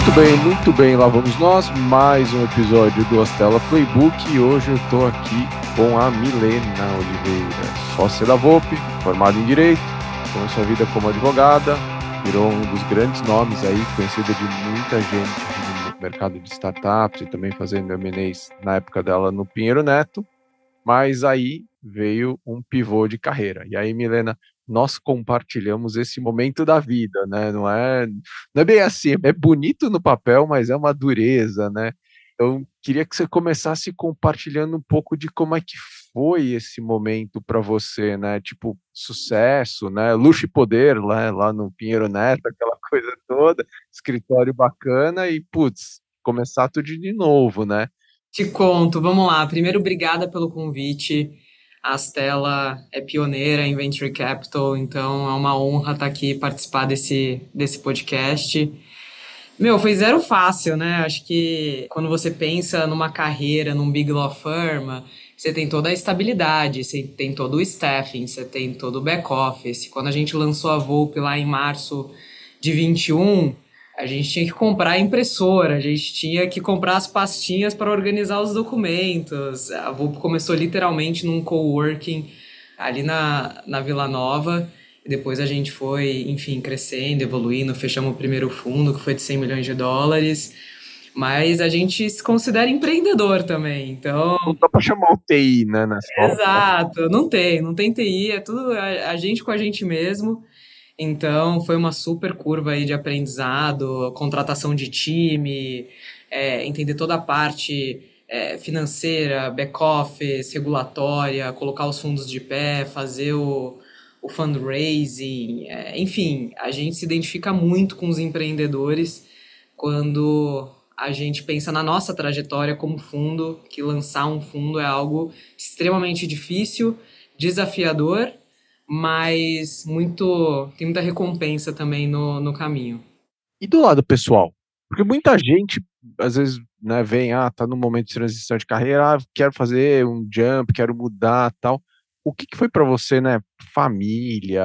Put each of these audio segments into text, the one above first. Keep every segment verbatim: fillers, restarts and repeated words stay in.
Muito bem, muito bem, lá vamos nós, mais um episódio do Astela Playbook e hoje eu estou aqui com a Milena Oliveira, sócia da Volpe, formada em Direito, começou a vida como advogada, virou um dos grandes nomes aí, conhecida de muita gente no mercado de startups e também fazendo M and As na época dela no Pinheiro Neto, mas aí veio um pivô de carreira. E aí, Milena, nós compartilhamos esse momento da vida, né? Não é, não é bem assim, é bonito no papel, mas é uma dureza, né? Eu queria que você começasse compartilhando um pouco de como é que foi esse momento para você, né? Tipo, sucesso, né? Luxo e poder lá, lá no Pinheiro Neto, aquela coisa toda, escritório bacana e, putz, começar tudo de novo, né? Te conto, vamos lá. Primeiro, obrigada pelo convite. A Astela é pioneira em Venture Capital, então é uma honra estar aqui e participar desse, desse podcast. Meu, foi zero fácil, né? Acho que quando você pensa numa carreira, num Big Law Firm, você tem toda a estabilidade, você tem todo o staffing, você tem todo o back-office. Quando a gente lançou a Volpe lá em março de vinte e um, a gente tinha que comprar a impressora, a gente tinha que comprar as pastinhas para organizar os documentos. A Volpe começou literalmente num coworking ali na, na Vila Nova. Depois a gente foi, enfim, crescendo, evoluindo, fechamos o primeiro fundo, que foi de cem milhões de dólares. Mas a gente se considera empreendedor também, então... Não dá para chamar o T I, né, nessa hora. Exato, não tem, não tem T I, é tudo a, a gente com a gente mesmo. Então, foi uma super curva aí de aprendizado, contratação de time, é, entender toda a parte é, financeira, back-office, regulatória, colocar os fundos de pé, fazer o, o fundraising. É, enfim, a gente se identifica muito com os empreendedores quando a gente pensa na nossa trajetória como fundo, que lançar um fundo é algo extremamente difícil, desafiador, mas muito tem muita recompensa também no, no caminho. E do lado pessoal? Porque muita gente, às vezes, né, vem, ah, tá no momento de transição de carreira, ah, quero fazer um jump, quero mudar, tal. O que que foi para você, né, família,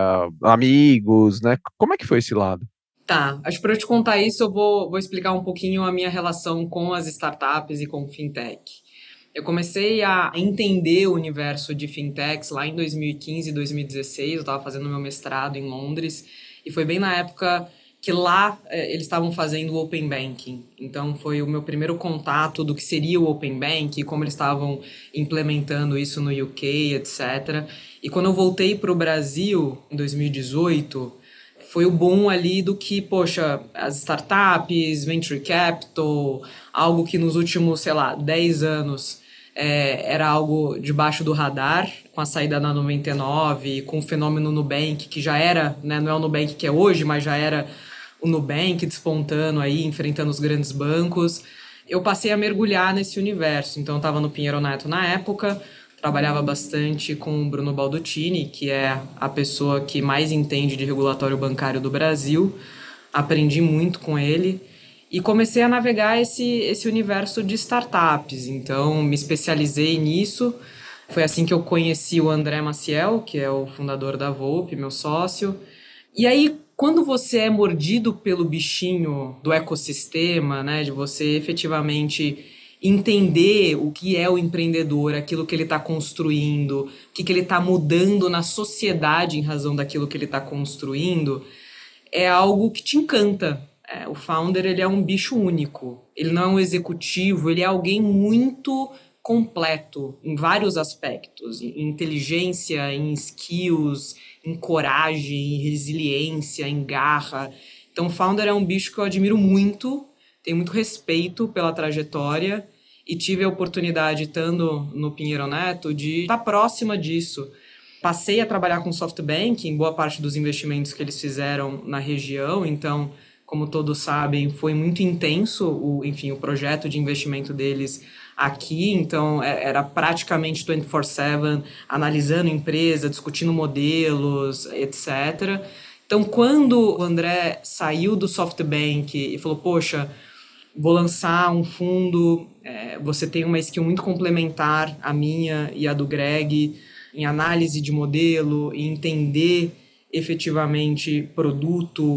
amigos, né? Como é que foi esse lado? Tá, acho que para eu te contar isso, eu vou, vou explicar um pouquinho a minha relação com as startups e com fintech. Eu comecei a entender o universo de fintechs lá em dois mil e quinze, dois mil e dezesseis, eu estava fazendo meu mestrado em Londres, e foi bem na época que lá eh, eles estavam fazendo o Open Banking. Então foi o meu primeiro contato do que seria o Open Banking, como eles estavam implementando isso no U K, etcétera. E quando eu voltei para o Brasil, em dois mil e dezoito, foi o boom ali do que, poxa, as startups, venture capital, algo que nos últimos, sei lá, dez anos é, era algo debaixo do radar, com a saída da noventa e nove, com o fenômeno Nubank, que já era, né, não é o Nubank que é hoje, mas já era o Nubank despontando aí, enfrentando os grandes bancos. Eu passei a mergulhar nesse universo, então eu estava no Pinheiro Neto na época, trabalhava bastante com o Bruno Baldutini, que é a pessoa que mais entende de regulatório bancário do Brasil. Aprendi muito com ele e comecei a navegar esse, esse universo de startups. Então, me especializei nisso. Foi assim que eu conheci o André Maciel, que é o fundador da Volpe, meu sócio. E aí, quando você é mordido pelo bichinho do ecossistema, né, de você efetivamente entender o que é o empreendedor, aquilo que ele está construindo, o que, que ele está mudando na sociedade em razão daquilo que ele está construindo, é algo que te encanta. É, o founder, ele é um bicho único. Ele não é um executivo, ele é alguém muito completo em vários aspectos, em inteligência, em skills, em coragem, em resiliência, em garra. Então, o founder é um bicho que eu admiro muito, tenho muito respeito pela trajetória e tive a oportunidade, estando no Pinheiro Neto, de estar próxima disso. Passei a trabalhar com SoftBank em boa parte dos investimentos que eles fizeram na região, então, como todos sabem, foi muito intenso o, enfim, o projeto de investimento deles aqui, então era praticamente vinte e quatro sete, analisando empresa, discutindo modelos, etcétera. Então, quando o André saiu do SoftBank e falou, poxa, vou lançar um fundo, é, você tem uma skill muito complementar, a minha e a do Greg, em análise de modelo, em entender efetivamente produto,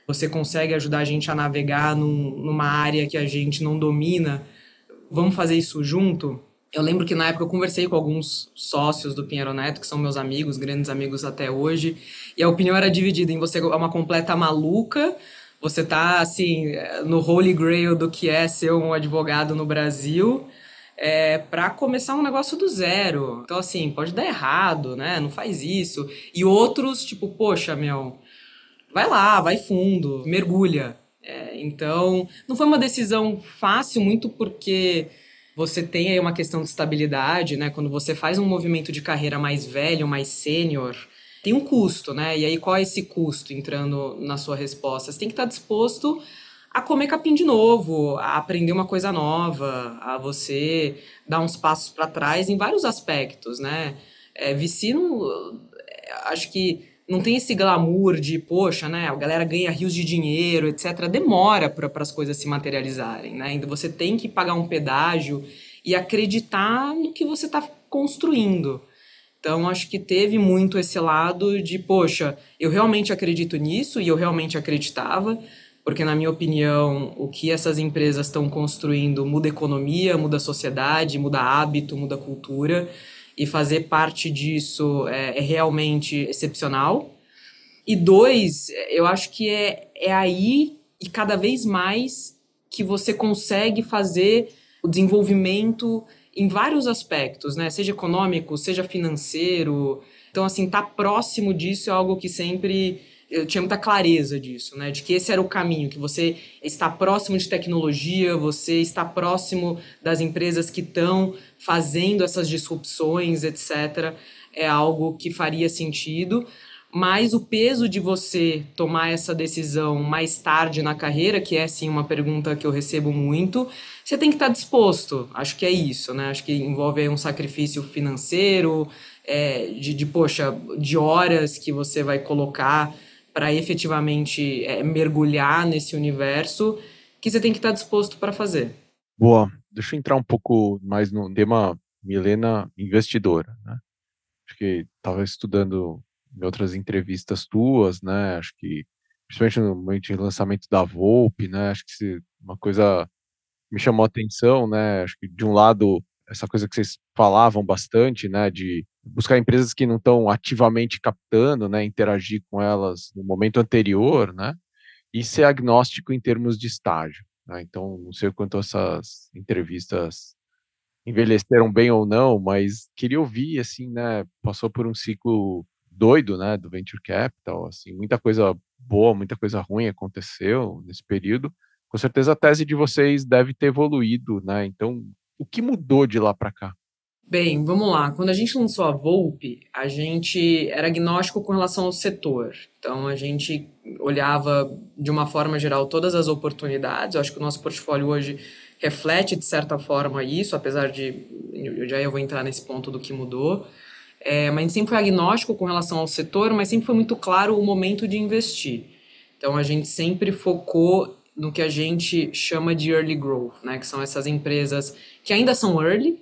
você consegue ajudar a gente a navegar num, numa área que a gente não domina, vamos fazer isso junto? Eu lembro que na época eu conversei com alguns sócios do Pinheiro Neto, que são meus amigos, grandes amigos até hoje, e a opinião era dividida em você é uma completa maluca, você tá, assim, no holy grail do que é ser um advogado no Brasil, é, para começar um negócio do zero. Então, assim, pode dar errado, né? Não faz isso. E outros, tipo, poxa, meu, vai lá, vai fundo, mergulha. É, então, não foi uma decisão fácil, muito porque você tem aí uma questão de estabilidade, né? Quando você faz um movimento de carreira mais velho, mais sênior, tem um custo, né? E aí, qual é esse custo, entrando na sua resposta? Você tem que estar disposto a comer capim de novo, a aprender uma coisa nova, a você dar uns passos para trás em vários aspectos, né? É, V C, não, acho que não tem esse glamour de, poxa, né? A galera ganha rios de dinheiro, etcétera. Demora para as coisas se materializarem, né? Então você tem que pagar um pedágio e acreditar no que você está construindo. Então, acho que teve muito esse lado de, poxa, eu realmente acredito nisso e eu realmente acreditava, porque, na minha opinião, o que essas empresas estão construindo muda economia, muda sociedade, muda hábito, muda cultura, e fazer parte disso é, é realmente excepcional. E dois, eu acho que é, é aí e cada vez mais que você consegue fazer o desenvolvimento em vários aspectos, né? Seja econômico, seja financeiro. Então, assim, tá próximo disso é algo que sempre eu tinha muita clareza disso, né? De que esse era o caminho, que você está próximo de tecnologia, você está próximo das empresas que estão fazendo essas disrupções, etcétera. É algo que faria sentido. Mas o peso de você tomar essa decisão mais tarde na carreira, que é, sim, uma pergunta que eu recebo muito, você tem que estar disposto. Acho que é isso, né? Acho que envolve aí um sacrifício financeiro, é, de, de, poxa, de horas que você vai colocar para efetivamente é, mergulhar nesse universo, que você tem que estar disposto para fazer. Boa. Deixa eu entrar um pouco mais no tema Milena investidora, né? Acho que estava estudando em outras entrevistas tuas, né? Acho que, principalmente no momento de lançamento da Volpe, né? Acho que se, uma coisa me chamou a atenção, né? Acho que, de um lado, essa coisa que vocês falavam bastante, né? De buscar empresas que não estão ativamente captando, né? Interagir com elas no momento anterior, né? E ser agnóstico em termos de estágio, né? Então, não sei o quanto essas entrevistas envelheceram bem ou não, mas queria ouvir, assim, né, passou por um ciclo doido, né, do venture capital, assim, muita coisa boa, muita coisa ruim aconteceu nesse período. Com certeza a tese de vocês deve ter evoluído, né? Então, o que mudou de lá para cá? Bem, vamos lá. Quando a gente lançou a Volpe, a gente era agnóstico com relação ao setor. Então, a gente olhava, de uma forma geral, todas as oportunidades. Eu acho que o nosso portfólio hoje reflete, de certa forma, isso, apesar de... Eu já eu vou entrar nesse ponto do que mudou. É, mas a gente sempre foi agnóstico com relação ao setor, mas sempre foi muito claro o momento de investir. Então, a gente sempre focou no que a gente chama de early growth, né? Que são essas empresas que ainda são early,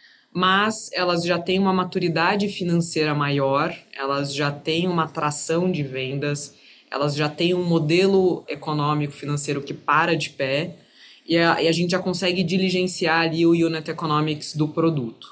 mas elas já têm uma maturidade financeira maior, elas já têm uma atração de vendas, elas já têm um modelo econômico financeiro que para de pé, e a, e a gente já consegue diligenciar ali o unit economics do produto.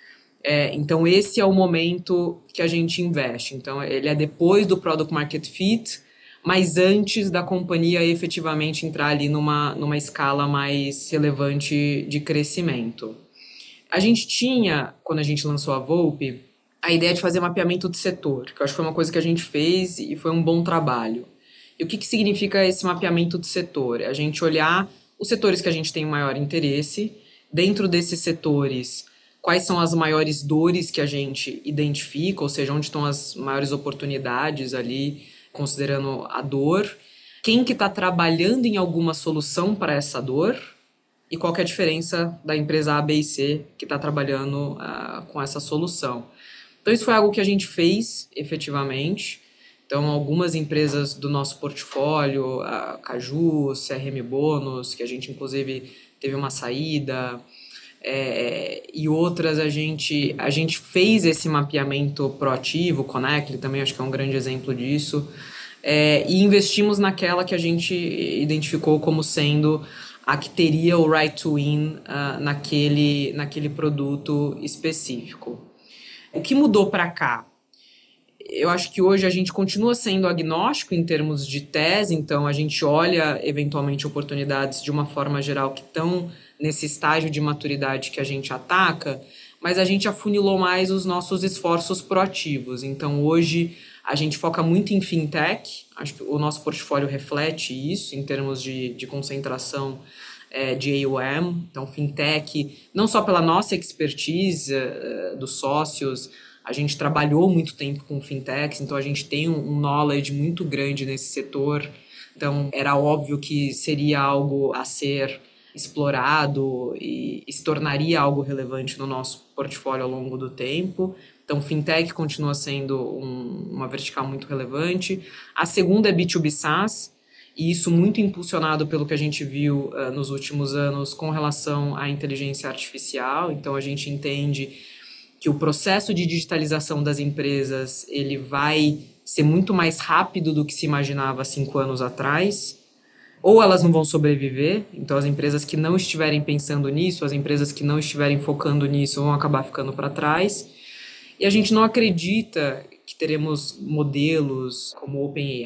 É, então, esse é o momento que a gente investe. Então, ele é depois do Product Market Fit, mas antes da companhia efetivamente entrar ali numa, numa escala mais relevante de crescimento. A gente tinha, quando a gente lançou a Volpe, a ideia de fazer mapeamento de setor, que eu acho que foi uma coisa que a gente fez e foi um bom trabalho. E o que, que significa esse mapeamento de setor? É a gente olhar os setores que a gente tem maior interesse, dentro desses setores, quais são as maiores dores que a gente identifica, ou seja, onde estão as maiores oportunidades ali, considerando a dor, quem que está trabalhando em alguma solução para essa dor, e qual que é a diferença da empresa A, B e C que está trabalhando uh, com essa solução. Então, isso foi algo que a gente fez, efetivamente. Então, algumas empresas do nosso portfólio, a Caju, C R M Bônus, que a gente, inclusive, teve uma saída, é, e outras a gente, a gente fez esse mapeamento proativo, Connectly também acho que é um grande exemplo disso, é, e investimos naquela que a gente identificou como sendo a que teria o right to win uh, naquele, naquele produto específico. O que mudou para cá? Eu acho que hoje a gente continua sendo agnóstico em termos de tese, então a gente olha eventualmente oportunidades de uma forma geral que estão nesse estágio de maturidade que a gente ataca, mas a gente afunilou mais os nossos esforços proativos. Então hoje a gente foca muito em fintech, acho que o nosso portfólio reflete isso em termos de, de concentração é, de A U M. Então fintech, não só pela nossa expertise é, dos sócios, a gente trabalhou muito tempo com fintechs, então a gente tem um knowledge muito grande nesse setor. Então era óbvio que seria algo a ser explorado e se tornaria algo relevante no nosso portfólio ao longo do tempo. Então fintech continua sendo um, uma vertical muito relevante. A segunda é B dois B SaaS, e isso muito impulsionado pelo que a gente viu uh, nos últimos anos com relação à inteligência artificial. Então a gente entende que o processo de digitalização das empresas ele vai ser muito mais rápido do que se imaginava cinco anos atrás, ou elas não vão sobreviver, então as empresas que não estiverem pensando nisso, as empresas que não estiverem focando nisso vão acabar ficando para trás, e a gente não acredita que teremos modelos como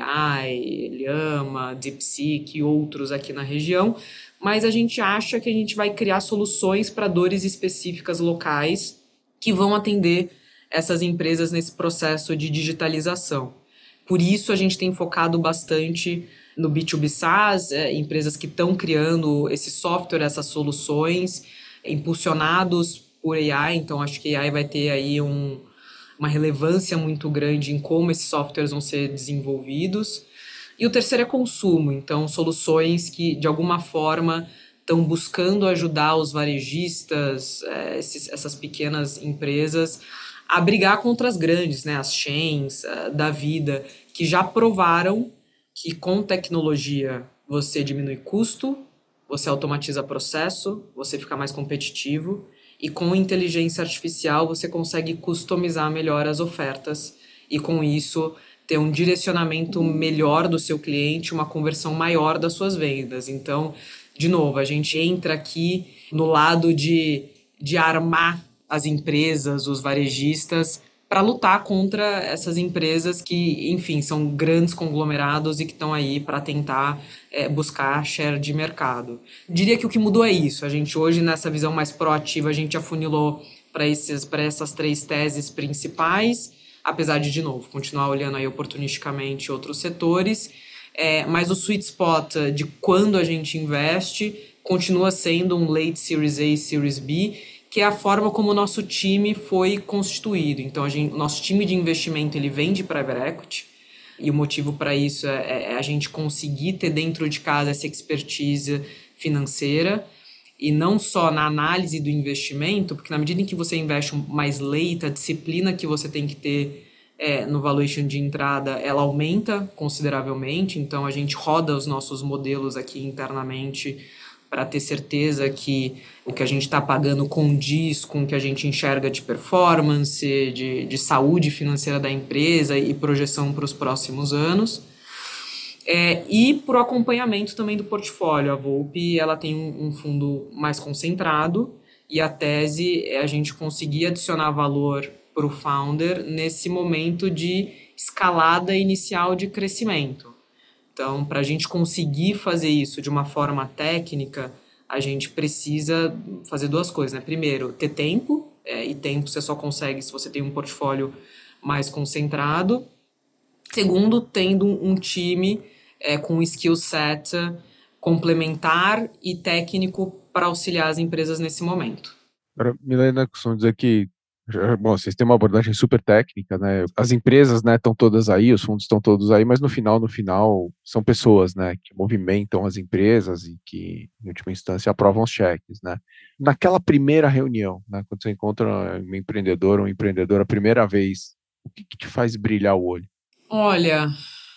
OpenAI, Llama, DeepSeek e outros aqui na região, mas a gente acha que a gente vai criar soluções para dores específicas locais que vão atender essas empresas nesse processo de digitalização. Por isso, a gente tem focado bastante no B dois B SaaS, é, empresas que estão criando esse software, essas soluções, impulsionados por A I. Então, acho que A I vai ter aí um, uma relevância muito grande em como esses softwares vão ser desenvolvidos. E o terceiro é consumo. Então, soluções que, de alguma forma, estão buscando ajudar os varejistas, é, esses, essas pequenas empresas, a brigar contra as grandes, né, as chains uh, da vida, que já provaram que com tecnologia você diminui custo, você automatiza processo, você fica mais competitivo, e com inteligência artificial você consegue customizar melhor as ofertas e com isso ter um direcionamento melhor do seu cliente, uma conversão maior das suas vendas. Então, de novo, a gente entra aqui no lado de, de armar as empresas, os varejistas, para lutar contra essas empresas que, enfim, são grandes conglomerados e que estão aí para tentar é, buscar share de mercado. Diria que o que mudou é isso. A gente hoje, nessa visão mais proativa, a gente afunilou para essas três teses principais, apesar de, de novo, continuar olhando aí oportunisticamente outros setores. É, mas o sweet spot de quando a gente investe continua sendo um late Series A e Series B, que é a forma como o nosso time foi constituído. Então, a gente, o nosso time de investimento ele vem de private equity, e o motivo para isso é, é a gente conseguir ter dentro de casa essa expertise financeira, e não só na análise do investimento, porque na medida em que você investe mais late, a disciplina que você tem que ter É, no valuation de entrada, ela aumenta consideravelmente, então a gente roda os nossos modelos aqui internamente para ter certeza que o que a gente está pagando condiz com o que a gente enxerga de performance, de, de saúde financeira da empresa e projeção para os próximos anos. É, e para o acompanhamento também do portfólio. A Volpe ela tem um, um fundo mais concentrado, e a tese é a gente conseguir adicionar valor para o founder nesse momento de escalada inicial de crescimento. Então, para a gente conseguir fazer isso de uma forma técnica, a gente precisa fazer duas coisas, né? Primeiro, ter tempo, é, e tempo você só consegue se você tem um portfólio mais concentrado. Segundo, tendo um time é, com um skill set complementar e técnico para auxiliar as empresas nesse momento. Agora, Milena, costumo dizer que bom, vocês têm uma abordagem super técnica, né? As empresas, né, estão todas aí, os fundos estão todos aí, mas no final, no final, são pessoas, né, que movimentam as empresas e que, em última instância, aprovam os cheques, né? Naquela primeira reunião, né, quando você encontra um empreendedor ou um empreendedor a primeira vez, o que, que te faz brilhar o olho? Olha,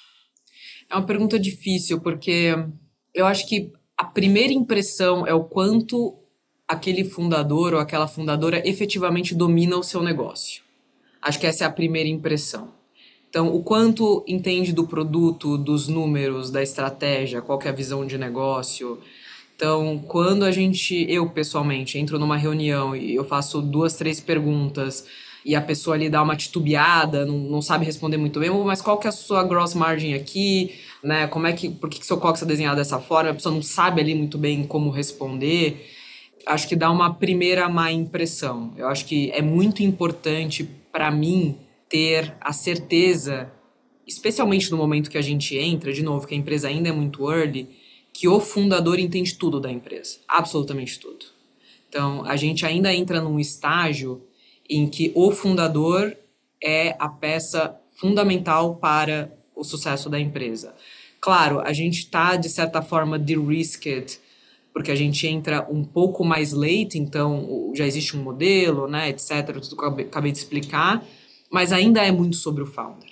é uma pergunta difícil, porque eu acho que a primeira impressão é o quanto aquele fundador ou aquela fundadora efetivamente domina o seu negócio. Acho que essa é a primeira impressão. Então, o quanto entende do produto, dos números, da estratégia, qual que é a visão de negócio. Então, quando a gente, eu pessoalmente, entro numa reunião e eu faço duas, três perguntas e a pessoa ali dá uma titubeada, não, não sabe responder muito bem, mas qual que é a sua gross margin aqui, né? Como é que, por que, que seu cox é desenhado dessa forma? A pessoa não sabe ali muito bem como responder. Acho que dá uma primeira má impressão. Eu acho que é muito importante para mim ter a certeza, especialmente no momento que a gente entra, de novo, que a empresa ainda é muito early, que o fundador entende tudo da empresa, absolutamente tudo. Então, a gente ainda entra num estágio em que o fundador é a peça fundamental para o sucesso da empresa. Claro, a gente está, de certa forma, de-risked, porque a gente entra um pouco mais late, então já existe um modelo, né, etcétera, tudo que eu acabei de explicar, mas ainda é muito sobre o founder.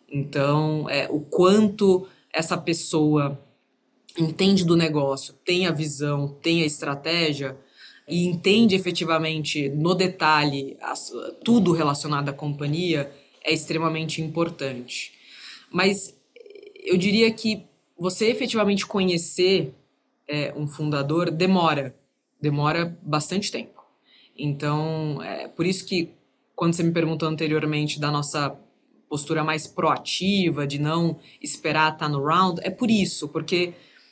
Então, é, o quanto essa pessoa entende do negócio, tem a visão, tem a estratégia e entende efetivamente no detalhe as, tudo relacionado à companhia é extremamente importante. Mas eu diria que você efetivamente conhecer é, um fundador demora, demora bastante tempo. Então, é por isso que quando você me perguntou anteriormente da nossa postura mais proativa, de não esperar estar no round, é por isso, porque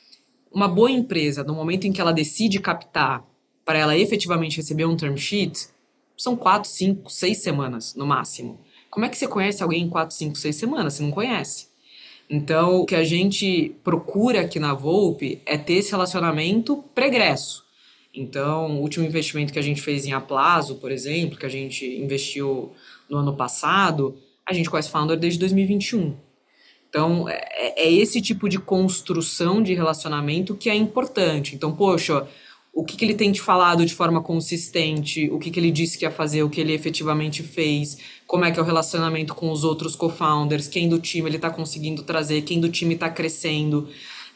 uma boa empresa, no momento em que ela decide captar para ela efetivamente receber um term sheet, são quatro, cinco, seis semanas no máximo. Como é que você conhece alguém em quatro, cinco, seis semanas? Você não conhece. Então, o que a gente procura aqui na Volpe é ter esse relacionamento pregresso. Então, o último investimento que a gente fez em Aplazo, por exemplo, que a gente investiu no ano passado, a gente conhece o founder desde dois mil e vinte e um. Então, é, é esse tipo de construção de relacionamento que é importante. Então, poxa, o que, que ele tem te falado de forma consistente, o que, que ele disse que ia fazer, o que ele efetivamente fez, como é que é o relacionamento com os outros co-founders, quem do time ele está conseguindo trazer, quem do time está crescendo,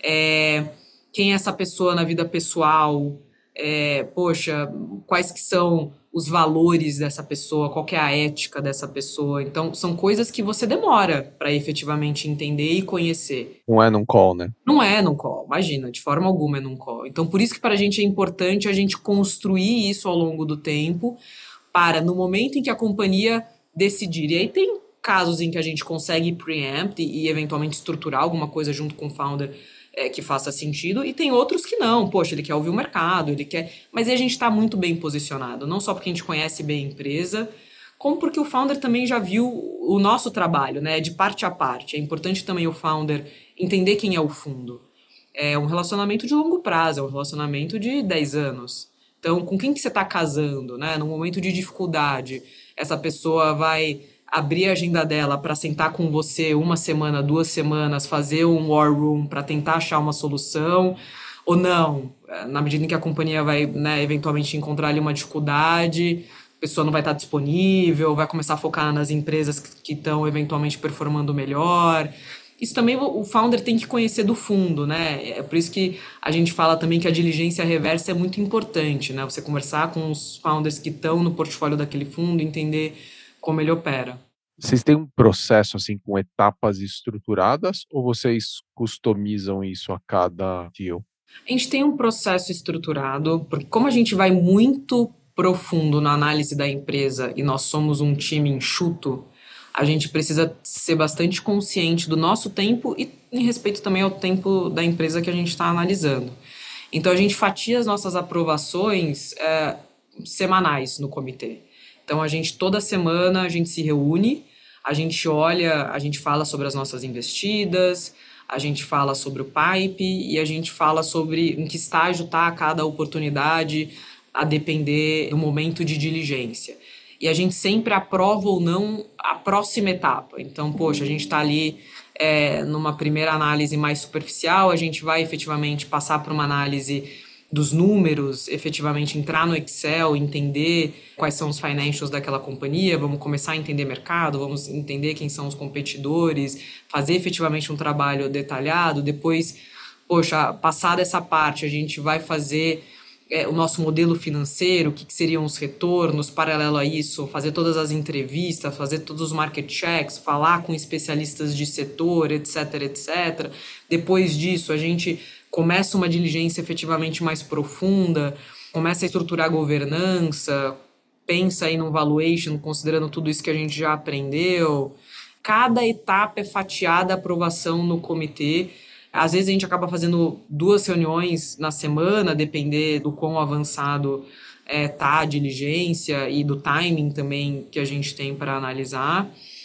é, quem é essa pessoa na vida pessoal, é, poxa, quais que são os valores dessa pessoa, qual que é a ética dessa pessoa. Então, são coisas que você demora para efetivamente entender e conhecer. Não é num call, né? Não é num call, imagina, de forma alguma é num call. Então, por isso que para a gente é importante a gente construir isso ao longo do tempo, para no momento em que a companhia decidir. E aí tem casos em que a gente consegue preempt e, e eventualmente estruturar alguma coisa junto com o founder é, que faça sentido, e tem outros que não. Poxa, ele quer ouvir o mercado, ele quer... Mas aí a gente está muito bem posicionado, não só porque a gente conhece bem a empresa, como porque o founder também já viu o nosso trabalho, né, de parte a parte. É importante também o founder entender quem é o fundo. É um relacionamento de longo prazo, é um relacionamento de dez anos. Então, com quem que você está casando, né? No momento de dificuldade, essa pessoa vai abrir a agenda dela para sentar com você uma semana, duas semanas, fazer um war room para tentar achar uma solução, ou não? Na medida em que a companhia vai, né, eventualmente encontrar ali uma dificuldade, a pessoa não vai estar disponível, vai começar a focar nas empresas que estão eventualmente performando melhor. Isso também o founder tem que conhecer do fundo, né? É por isso que a gente fala também que a diligência reversa é muito importante, né? Você conversar com os founders que estão no portfólio daquele fundo, entender como ele opera. Vocês têm um processo assim com etapas estruturadas ou vocês customizam isso a cada deal? A gente tem um processo estruturado, porque como a gente vai muito profundo na análise da empresa e nós somos um time enxuto, a gente precisa ser bastante consciente do nosso tempo e em respeito também ao tempo da empresa que a gente está analisando. Então, a gente fatia as nossas aprovações é, semanais no comitê. Então, a gente, toda semana, a gente se reúne, a gente olha, a gente fala sobre as nossas investidas, a gente fala sobre o pipe e a gente fala sobre em que estágio está cada oportunidade, a depender do momento de diligência. E a gente sempre aprova ou não a próxima etapa. Então, poxa, a gente está ali é, numa primeira análise mais superficial, a gente vai efetivamente passar por uma análise dos números, efetivamente entrar no Excel, entender quais são os financials daquela companhia, vamos começar a entender mercado, vamos entender quem são os competidores, fazer efetivamente um trabalho detalhado. Depois, poxa, passada essa parte, a gente vai fazer é, o nosso modelo financeiro, o que, que seriam os retornos, paralelo a isso, fazer todas as entrevistas, fazer todos os market checks, falar com especialistas de setor, etc, etcétera. Depois disso, a gente começa uma diligência efetivamente mais profunda, começa a estruturar a governança, pensa aí num valuation, considerando tudo isso que a gente já aprendeu. Cada etapa é fatiada a aprovação no comitê. Às vezes a gente acaba fazendo duas reuniões na semana, depender do quão avançado é, tá a diligência e do timing também que a gente tem para analisar.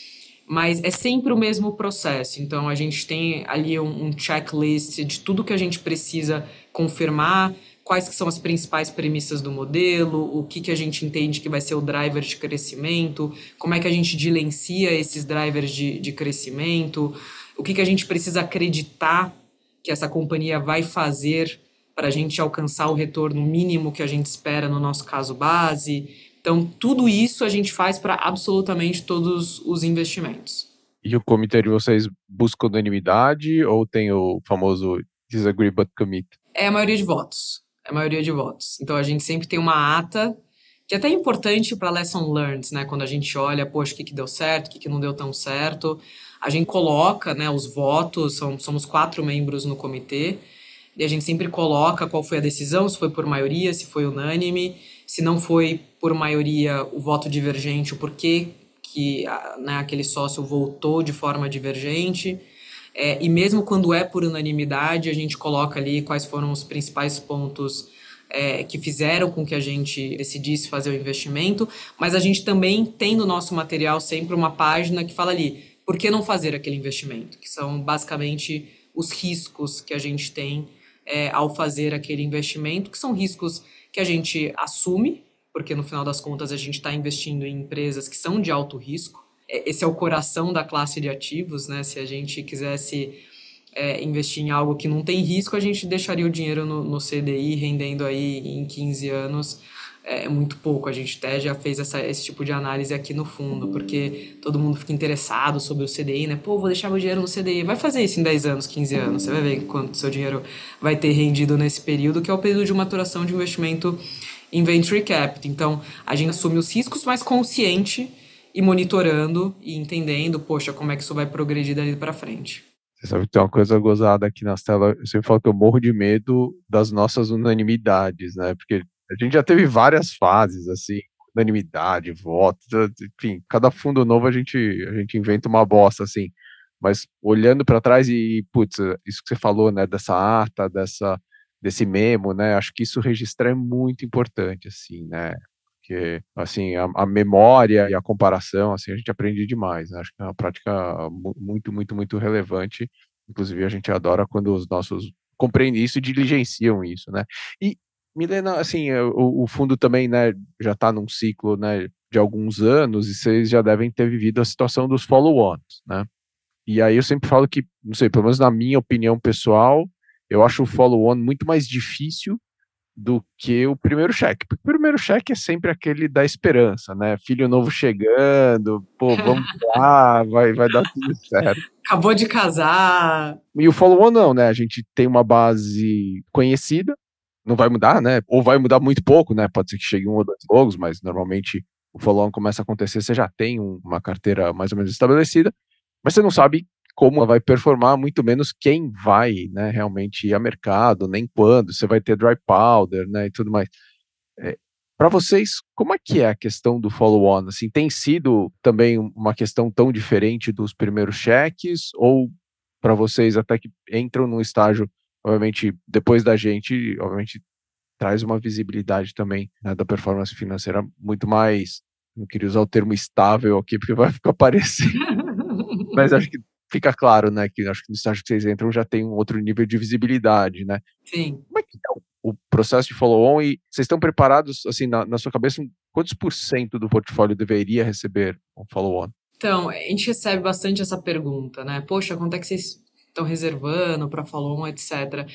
Mas é sempre o mesmo processo. Então, a gente tem ali um, um checklist de tudo que a gente precisa confirmar, quais que são as principais premissas do modelo, o que, que a gente entende que vai ser o driver de crescimento, como é que a gente dilencia esses drivers de, de crescimento, o que, que a gente precisa acreditar que essa companhia vai fazer para a gente alcançar o retorno mínimo que a gente espera no nosso caso base. Então, tudo isso a gente faz para absolutamente todos os investimentos. E o comitê de vocês busca unanimidade ou tem o famoso disagree but commit? É a maioria de votos. É a maioria de votos. Então, a gente sempre tem uma ata, que é até importante para lesson learned, né? Quando a gente olha, poxa, o que, que deu certo, o que, que não deu tão certo. A gente coloca, né, os votos, são, somos quatro membros no comitê, e a gente sempre coloca qual foi a decisão, se foi por maioria, se foi unânime, se não foi por maioria o voto divergente, o porquê que, né, aquele sócio votou de forma divergente. É, e mesmo quando é por unanimidade, a gente coloca ali quais foram os principais pontos é, que fizeram com que a gente decidisse fazer o investimento, mas a gente também tem no nosso material sempre uma página que fala ali, por que não fazer aquele investimento? Que são basicamente os riscos que a gente tem é, ao fazer aquele investimento, que são riscos que a gente assume, porque no final das contas a gente está investindo em empresas que são de alto risco. Esse é o coração da classe de ativos, né? Se a gente quisesse é, investir em algo que não tem risco, a gente deixaria o dinheiro no, no C D I rendendo aí em quinze anos. É muito pouco. A gente até já fez essa, esse tipo de análise aqui no fundo, porque todo mundo fica interessado sobre o C D I, né? Pô, vou deixar meu dinheiro no C D I. Vai fazer isso em dez anos, quinze anos. Você vai ver quanto seu dinheiro vai ter rendido nesse período, que é o período de maturação de investimento em Venture Capital. Então, a gente assume os riscos, mas consciente e monitorando e entendendo, poxa, como é que isso vai progredir dali para frente. Você sabe que tem uma coisa gozada aqui nas telas, eu sempre falo que eu morro de medo das nossas unanimidades, né? Porque a gente já teve várias fases, assim, unanimidade, voto, enfim, cada fundo novo a gente, a gente inventa uma bosta, assim. Mas olhando para trás e, putz, isso que você falou, né, dessa ata, dessa, desse memo, né, acho que isso registrar é muito importante, assim, né? Porque, assim, a, a memória e a comparação, assim, a gente aprende demais, né? Acho que é uma prática mu- muito, muito, muito relevante. Inclusive, a gente adora quando os nossos compreendem isso e diligenciam isso, né? E, Milena, assim, é, o, o fundo também, né, já está num ciclo, né, de alguns anos e vocês já devem ter vivido a situação dos follow-ons, né? E aí eu sempre falo que, não sei, pelo menos na minha opinião pessoal, eu acho o follow-on muito mais difícil do que o primeiro cheque. Porque o primeiro cheque é sempre aquele da esperança, né? Filho novo chegando, pô, vamos lá, vai, vai dar tudo certo. Acabou de casar. E o follow-on não, né? A gente tem uma base conhecida, não vai mudar, né? Ou vai mudar muito pouco, né? Pode ser que chegue um ou dois logos, mas normalmente o follow-on começa a acontecer, você já tem um, uma carteira mais ou menos estabelecida, mas você não sabe como ela vai performar, muito menos quem vai, né, realmente ir a mercado, nem quando, você vai ter dry powder, né, e tudo mais. É, para vocês, como é que é a questão do follow-on? Assim, tem sido também uma questão tão diferente dos primeiros cheques, ou para vocês até que entram num estágio, obviamente, depois da gente, obviamente, traz uma visibilidade também, né, da performance financeira muito mais, não queria usar o termo estável aqui, porque vai ficar parecendo, mas acho que fica claro, né, que acho que no estágio que vocês entram já tem um outro nível de visibilidade, né? Sim. Como é que é o, o processo de follow-on e vocês estão preparados, assim, na, na sua cabeça, quantos por cento do portfólio deveria receber um follow-on? Então, a gente recebe bastante essa pergunta, né? Poxa, quanto é que vocês estão reservando para follow-on, etcétera.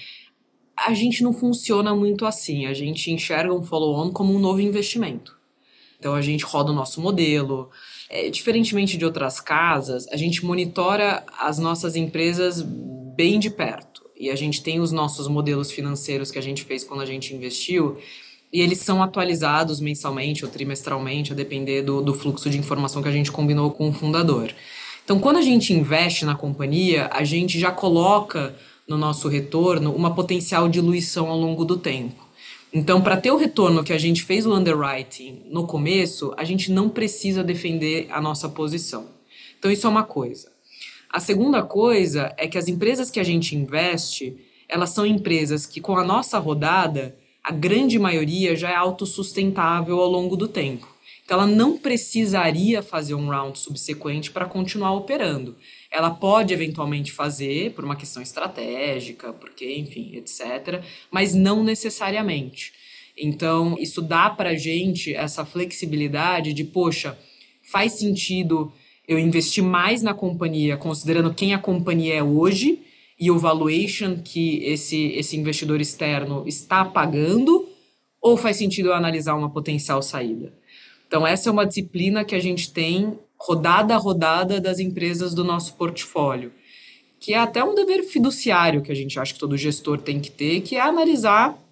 A gente não funciona muito assim. A gente enxerga um follow-on como um novo investimento. Então, a gente roda o nosso modelo. É, diferentemente de outras casas, a gente monitora as nossas empresas bem de perto. e a gente tem os nossos modelos financeiros que a gente fez quando a gente investiu, e eles são atualizados mensalmente ou trimestralmente, a depender do, do fluxo de informação que a gente combinou com o fundador. Então, quando a gente investe na companhia, a gente já coloca no nosso retorno uma potencial diluição ao longo do tempo. Então, para ter o retorno que a gente fez o underwriting no começo, a gente não precisa defender a nossa posição. Então, isso é uma coisa. A segunda coisa é que as empresas que a gente investe, elas são empresas que, com a nossa rodada, a grande maioria já é autossustentável ao longo do tempo. Então, ela não precisaria fazer um round subsequente para continuar operando. Ela pode, eventualmente, fazer por uma questão estratégica, porque, enfim, etcétera, mas não necessariamente. Então, isso dá para a gente essa flexibilidade de, poxa, faz sentido eu investir mais na companhia, considerando quem a companhia é hoje e o valuation que esse, esse investidor externo está pagando, ou faz sentido eu analisar uma potencial saída? Então, essa é uma disciplina que a gente tem rodada a rodada das empresas do nosso portfólio, que é até um dever fiduciário que a gente acha que todo gestor tem que ter, que é analisar,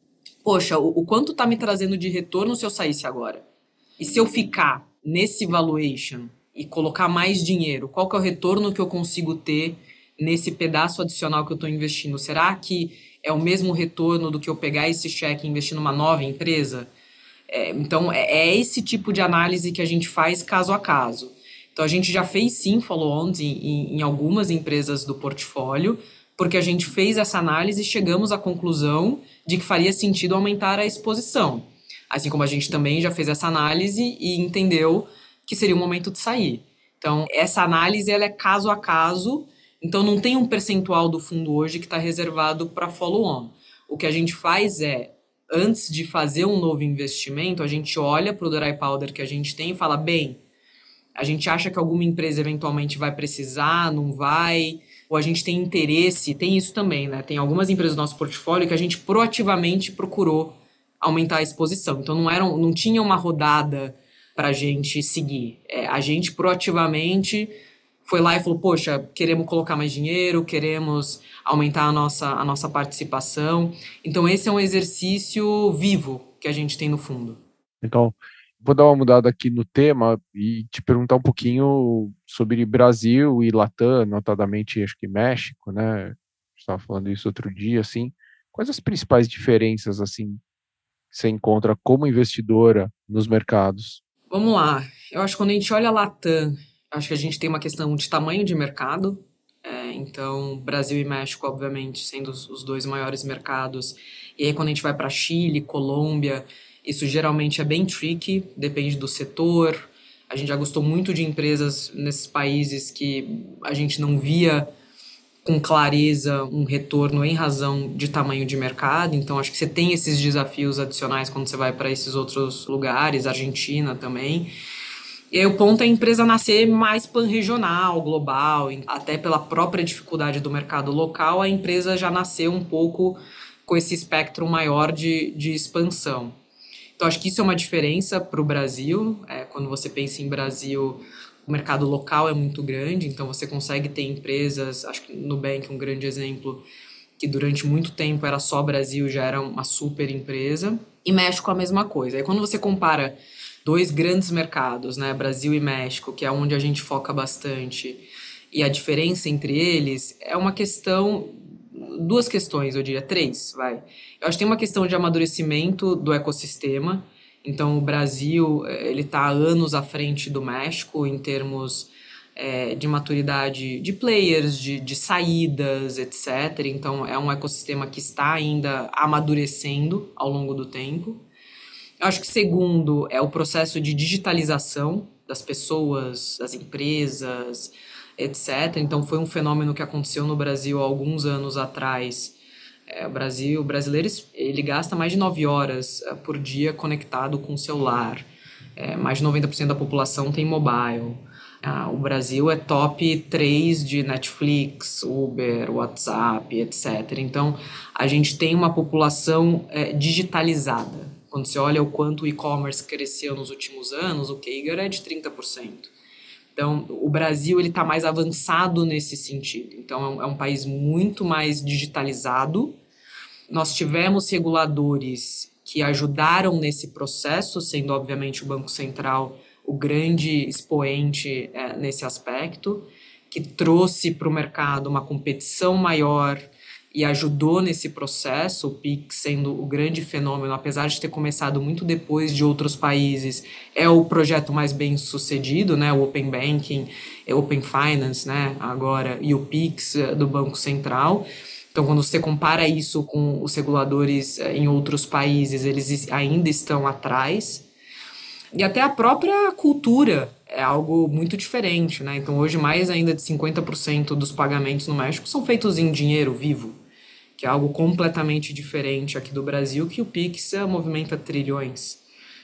poxa, o, o quanto está me trazendo de retorno se eu saísse agora? E se eu ficar nesse valuation e colocar mais dinheiro, qual que é o retorno que eu consigo ter nesse pedaço adicional que eu estou investindo? Será que é o mesmo retorno do que eu pegar esse cheque e investir numa nova empresa? É, então, é, é esse tipo de análise que a gente faz caso a caso. Então, a gente já fez, sim, follow-ons em, em, em algumas empresas do portfólio, porque a gente fez essa análise e chegamos à conclusão de que faria sentido aumentar a exposição. Assim como a gente também já fez essa análise e entendeu que seria o momento de sair. Então, essa análise ela é caso a caso, então não tem um percentual do fundo hoje que está reservado para follow-on. O que a gente faz é, antes de fazer um novo investimento, a gente olha para o dry powder que a gente tem e fala, bem, a gente acha que alguma empresa eventualmente vai precisar, não vai, ou a gente tem interesse, tem isso também, né? Tem algumas empresas do nosso portfólio que a gente proativamente procurou aumentar a exposição. Então não, era, não tinha uma rodada para a gente seguir. É, a gente proativamente foi lá e falou, poxa, queremos colocar mais dinheiro, queremos aumentar a nossa, a nossa participação. Então, esse é um exercício vivo que a gente tem no fundo. Então, vou dar uma mudada aqui no tema e te perguntar um pouquinho sobre Brasil e Latam, notadamente, acho que México, né? A gente estava falando isso outro dia, assim. Quais as principais diferenças, assim, que você encontra como investidora nos mercados? Vamos lá. Eu acho que quando a gente olha a Latam, acho que a gente tem uma questão de tamanho de mercado. É, então, Brasil e México, obviamente, sendo os, os dois maiores mercados. E aí, quando a gente vai para Chile, Colômbia, isso geralmente é bem tricky, depende do setor. A gente já gostou muito de empresas nesses países que a gente não via com clareza um retorno em razão de tamanho de mercado. Então, acho que você tem esses desafios adicionais quando você vai para esses outros lugares, Argentina também. E aí o ponto é a empresa nascer mais pan-regional, global, até pela própria dificuldade do mercado local, a empresa já nasceu um pouco com esse espectro maior de, de expansão. Então, acho que isso é uma diferença para o Brasil. É, quando você pensa em Brasil, o mercado local é muito grande, então você consegue ter empresas, acho que Nubank é um grande exemplo, que durante muito tempo era só Brasil, já era uma super empresa. E México a mesma coisa. Aí quando você compara dois grandes mercados, né, Brasil e México, que é onde a gente foca bastante, e a diferença entre eles é uma questão, duas questões, eu diria, três, vai. Eu acho que tem uma questão de amadurecimento do ecossistema. Então, o Brasil, ele está anos à frente do México em termos é, de maturidade de players, de, de saídas, etcétera. Então, é um ecossistema que está ainda amadurecendo ao longo do tempo. Eu acho que segundo é o processo de digitalização das pessoas, das empresas, etcétera. Então, foi um fenômeno que aconteceu no Brasil há alguns anos atrás. É, o Brasil, o brasileiro, ele gasta mais de nove horas por dia conectado com o celular. É, mais de noventa por cento da população tem mobile. Ah, o Brasil é top três de Netflix, Uber, WhatsApp, etcétera. Então, a gente tem uma população é, digitalizada. Quando você olha o quanto o e-commerce cresceu nos últimos anos, o C A G R é de trinta por cento. Então, o Brasil ele está mais avançado nesse sentido. Então, é um, é um país muito mais digitalizado. Nós tivemos reguladores que ajudaram nesse processo, sendo, obviamente, o Banco Central o grande expoente é, nesse aspecto, que trouxe para o mercado uma competição maior e ajudou nesse processo, o Pix sendo o grande fenômeno, apesar de ter começado muito depois de outros países, é o projeto mais bem sucedido, né? O Open Banking, o Open Finance, né? Agora, e o Pix do Banco Central. Então, quando você compara isso com os reguladores em outros países, eles ainda estão atrás. E até a própria cultura é algo muito diferente, né? Então, hoje, mais ainda de cinquenta por cento dos pagamentos no México são feitos em dinheiro vivo, que é algo completamente diferente aqui do Brasil, que o Pix movimenta trilhões.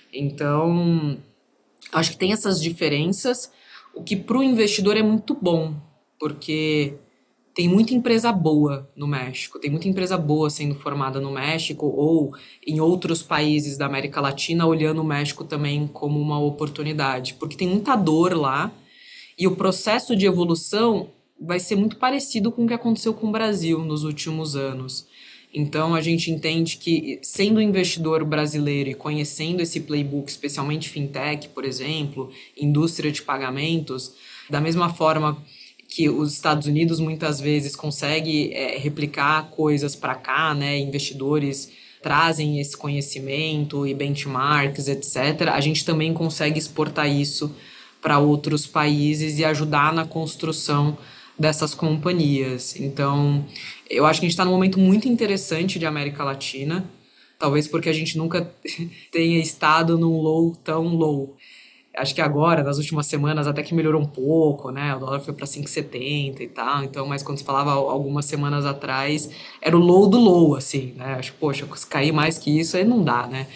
Então, acho que tem essas diferenças, o que para o investidor é muito bom, porque tem muita empresa boa no México, tem muita empresa boa sendo formada no México ou em outros países da América Latina, olhando o México também como uma oportunidade, porque tem muita dor lá e o processo de evolução vai ser muito parecido com o que aconteceu com o Brasil nos últimos anos. Então, a gente entende que, sendo investidor brasileiro e conhecendo esse playbook, especialmente fintech, por exemplo, indústria de pagamentos, da mesma forma que os Estados Unidos muitas vezes conseguem é, replicar coisas para cá, né? Investidores trazem esse conhecimento e benchmarks, etcétera. A gente também consegue exportar isso para outros países e ajudar na construção dessas companhias. Então, eu acho que a gente está num momento muito interessante de América Latina, talvez porque a gente nunca tenha estado num low tão low. Acho que agora, nas últimas semanas, até que melhorou um pouco, né? O dólar foi para cinco e setenta e tal. Então, mas quando se falava algumas semanas atrás, era o low do low, assim, né? Acho que, poxa, se cair mais que isso, aí não dá, né?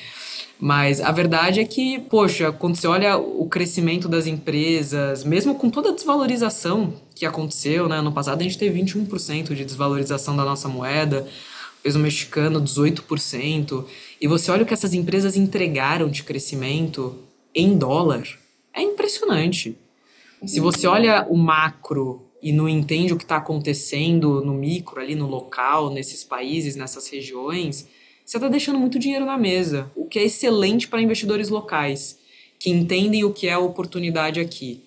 Mas a verdade é que, poxa, quando você olha o crescimento das empresas, mesmo com toda a desvalorização que aconteceu, né? No passado a gente teve vinte e um por cento de desvalorização da nossa moeda, o peso mexicano dezoito por cento. E você olha o que essas empresas entregaram de crescimento em dólar, é impressionante. Se você olha o macro e não entende o que está acontecendo no micro, ali no local, nesses países, nessas regiões, você está deixando muito dinheiro na mesa, o que é excelente para investidores locais, que entendem o que é a oportunidade aqui.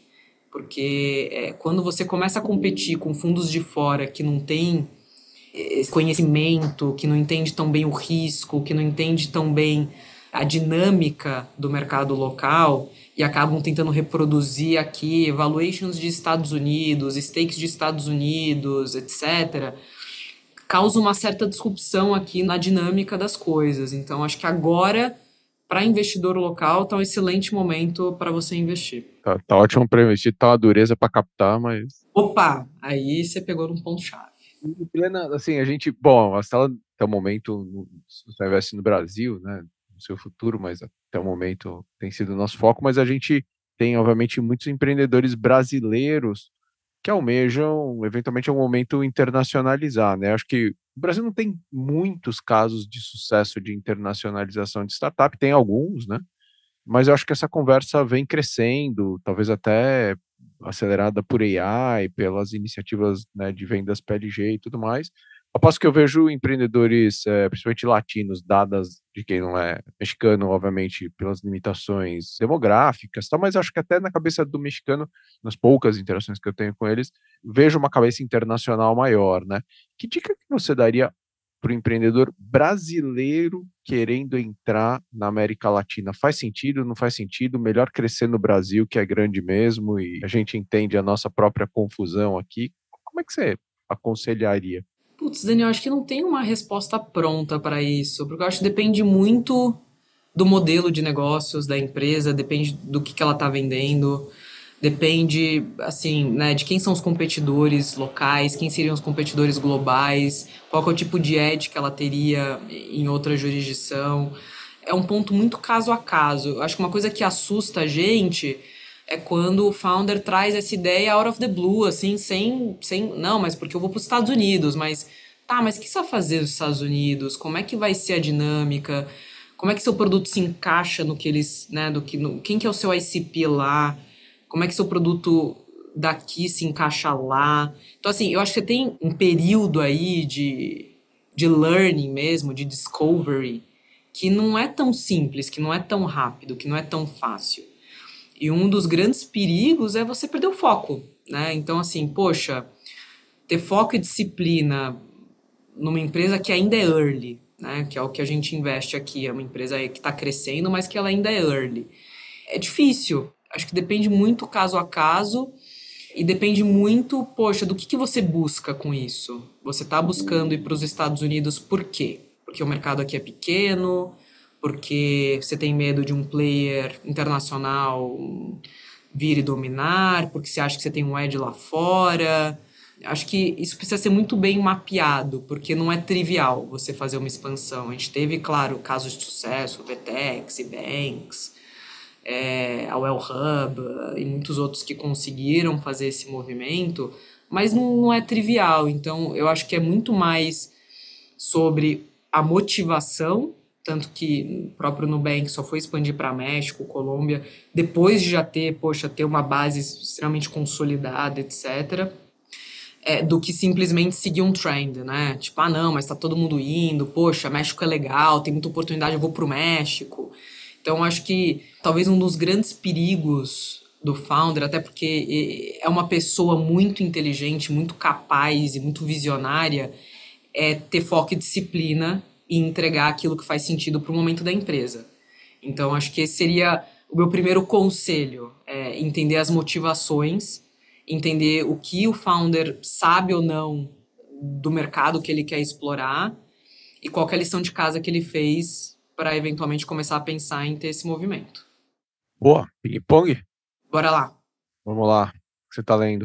Porque é, quando você começa a competir com fundos de fora que não tem esse conhecimento, que não entende tão bem o risco, que não entende tão bem a dinâmica do mercado local e acabam tentando reproduzir aqui valuations de Estados Unidos, stakes de Estados Unidos, etcétera, causa uma certa disrupção aqui na dinâmica das coisas. Então, acho que agora, para investidor local, está um excelente momento para você investir. Tá, tá ótimo para investir, tá uma dureza para captar, mas... Opa! Aí você pegou num ponto-chave. Em plena, assim, a gente... Bom, a Stella, até o momento, você investe no Brasil, né? No seu futuro, mas até o momento tem sido o nosso foco, mas a gente tem, obviamente, muitos empreendedores brasileiros que almejam, eventualmente, em um momento, internacionalizar, né? Acho que o Brasil não tem muitos casos de sucesso de internacionalização de startup, tem alguns, né? Mas eu acho que essa conversa vem crescendo, talvez até acelerada por A I, pelas iniciativas, né, de vendas P L G e tudo mais. Aposto que eu vejo empreendedores, é, principalmente latinos, dadas de quem não é mexicano, obviamente, pelas limitações demográficas, tá? Mas acho que até na cabeça do mexicano, nas poucas interações que eu tenho com eles, vejo uma cabeça internacional maior, né? Que dica que você daria para o empreendedor brasileiro querendo entrar na América Latina? Faz sentido, não faz sentido? Melhor crescer no Brasil, que é grande mesmo, e a gente entende a nossa própria confusão aqui. Como é que você aconselharia? Putz, Daniel, acho que não tem uma resposta pronta para isso, porque eu acho que depende muito do modelo de negócios da empresa, depende do que, que ela está vendendo, depende, assim, né, de quem são os competidores locais, quem seriam os competidores globais, qual que é o tipo de edge que ela teria em outra jurisdição. É um ponto muito caso a caso. Eu acho que uma coisa que assusta a gente é quando o founder traz essa ideia out of the blue, assim, sem... sem não, mas porque eu vou para os Estados Unidos, mas... Tá, mas o que você vai fazer nos Estados Unidos? Como é que vai ser a dinâmica? Como é que seu produto se encaixa no que eles... né, do que, no, quem que é o seu I C P lá? Como é que seu produto daqui se encaixa lá. Então, assim, eu acho que você tem um período aí de, de learning mesmo, de discovery, que não é tão simples, que não é tão rápido, que não é tão fácil. E um dos grandes perigos é você perder o foco, né? Então, assim, poxa, ter foco e disciplina numa empresa que ainda é early, né? Que é o que a gente investe aqui, é uma empresa que está crescendo, mas que ela ainda é early. É difícil. Acho que depende muito caso a caso e depende muito, poxa, do que, que você busca com isso. Você está buscando ir para os Estados Unidos por quê? Porque o mercado aqui é pequeno, porque você tem medo de um player internacional vir e dominar, porque você acha que você tem um edge lá fora. Acho que isso precisa ser muito bem mapeado, porque não é trivial você fazer uma expansão. A gente teve, claro, casos de sucesso, Vetex e Banks, é, a Well Hub e muitos outros que conseguiram fazer esse movimento, mas não, não é trivial. Então, eu acho que é muito mais sobre a motivação, tanto que o próprio Nubank só foi expandir para México, Colômbia, depois de já ter, poxa, ter uma base extremamente consolidada, etcétera, é, do que simplesmente seguir um trend, né? Tipo, ah, não, mas tá todo mundo indo, poxa, México é legal, tem muita oportunidade, eu vou pro México. Então, acho que talvez um dos grandes perigos do founder, até porque é uma pessoa muito inteligente, muito capaz e muito visionária, é ter foco e disciplina e entregar aquilo que faz sentido para o momento da empresa. Então, acho que esse seria o meu primeiro conselho, é entender as motivações, entender o que o founder sabe ou não do mercado que ele quer explorar e qual que é a lição de casa que ele fez para eventualmente começar a pensar em ter esse movimento. Boa, ping-pong? Bora lá. Vamos lá, o que você tá lendo?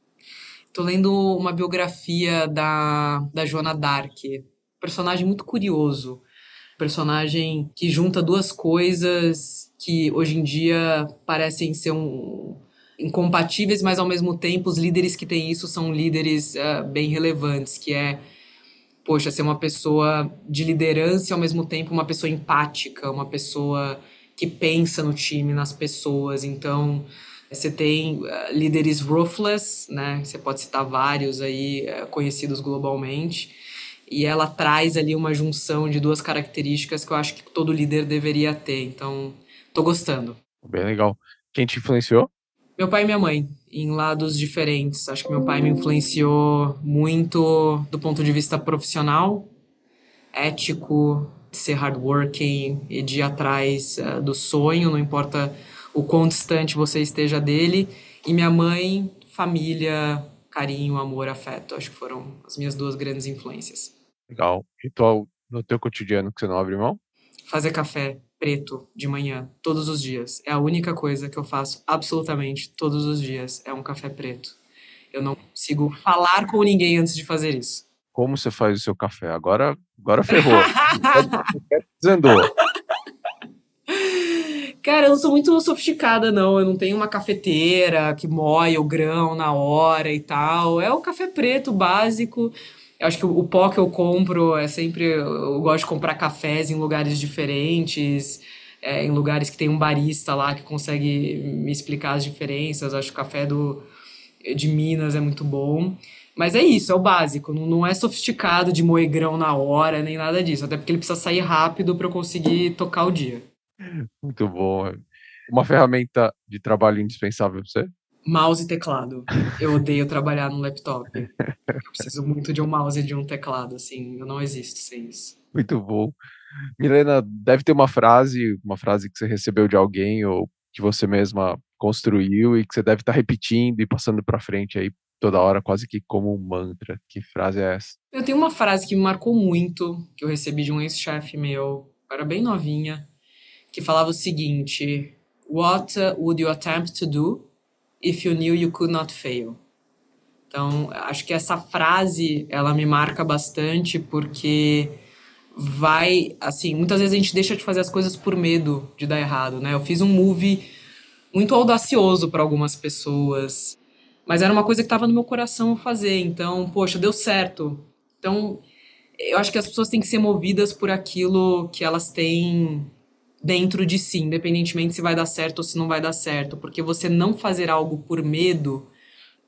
Tô lendo uma biografia da, da Joana d'Arc, personagem muito curioso, personagem que junta duas coisas que hoje em dia parecem ser um, incompatíveis, mas ao mesmo tempo os líderes que têm isso são líderes uh, bem relevantes, que é, poxa, ser uma pessoa de liderança e ao mesmo tempo uma pessoa empática, uma pessoa que pensa no time, nas pessoas. Então, você tem uh, líderes ruthless, né? Você pode citar vários aí uh, conhecidos globalmente. E ela traz ali uma junção de duas características que eu acho que todo líder deveria ter. Então, tô gostando. Bem legal. Quem te influenciou? Meu pai e minha mãe, em lados diferentes. Acho que meu pai me influenciou muito do ponto de vista profissional, ético, de ser hardworking e de ir atrás uh, do sonho, não importa o quão distante você esteja dele. E minha mãe, família, carinho, amor, afeto. Acho que foram as minhas duas grandes influências. Legal. Ritual no teu cotidiano que você não abre mão? Fazer café preto de manhã, todos os dias. É a única coisa que eu faço absolutamente todos os dias. É um café preto. Eu não consigo falar com ninguém antes de fazer isso. Como você faz o seu café? Agora, agora ferrou. Desandou. Cara, eu não sou muito sofisticada, não. Eu não tenho uma cafeteira que moe o grão na hora e tal. É o café preto básico. Eu acho que o pó que eu compro é sempre... Eu gosto de comprar cafés em lugares diferentes, é, em lugares que tem um barista lá que consegue me explicar as diferenças. Eu acho que o café do, de Minas é muito bom. Mas é isso, é o básico. Não, não é sofisticado de moer grão na hora, nem nada disso. Até porque ele precisa sair rápido para eu conseguir tocar o dia. Muito bom. Uma ferramenta de trabalho indispensável para você? Mouse e teclado. Eu odeio trabalhar no laptop. Eu preciso muito de um mouse e de um teclado, assim. Eu não existo sem isso. Muito bom. Milena, deve ter uma frase, uma frase que você recebeu de alguém ou que você mesma construiu e que você deve estar repetindo e passando para frente aí toda hora, quase que como um mantra. Que frase é essa? Eu tenho uma frase que me marcou muito, que eu recebi de um ex-chefe meu, eu era bem novinha, que falava o seguinte: What would you attempt to do if you knew you could not fail? Então, acho que essa frase, ela me marca bastante porque vai, assim, muitas vezes a gente deixa de fazer as coisas por medo de dar errado, né? Eu fiz um movie muito audacioso para algumas pessoas, mas era uma coisa que estava no meu coração fazer, então, poxa, deu certo. Então, eu acho que as pessoas têm que ser movidas por aquilo que elas têm dentro de si, independentemente se vai dar certo ou se não vai dar certo, porque você não fazer algo por medo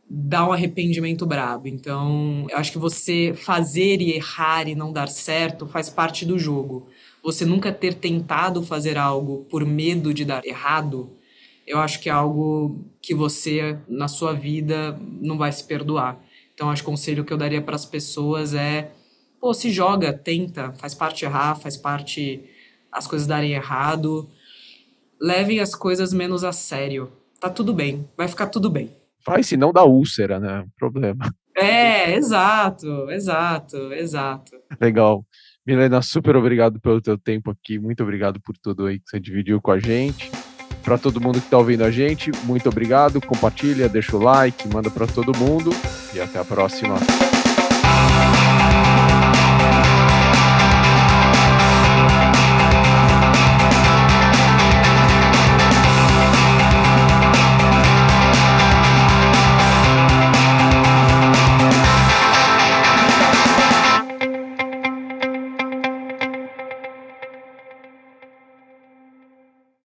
dá um arrependimento brabo. Então, eu acho que você fazer e errar e não dar certo faz parte do jogo. Você nunca ter tentado fazer algo por medo de dar errado, eu acho que é algo que você, na sua vida, não vai se perdoar. Então, acho que o conselho que eu daria para as pessoas é, pô, se joga, tenta, faz parte errar, faz parte as coisas darem errado. Levem as coisas menos a sério. Tá tudo bem, vai ficar tudo bem. Faz, se não dá úlcera, né? Problema. É, exato, exato, exato. Legal. Milena, super obrigado pelo teu tempo aqui. Muito obrigado por tudo aí que você dividiu com a gente. Para todo mundo que está ouvindo a gente, muito obrigado. Compartilha, deixa o like, manda para todo mundo. E até a próxima.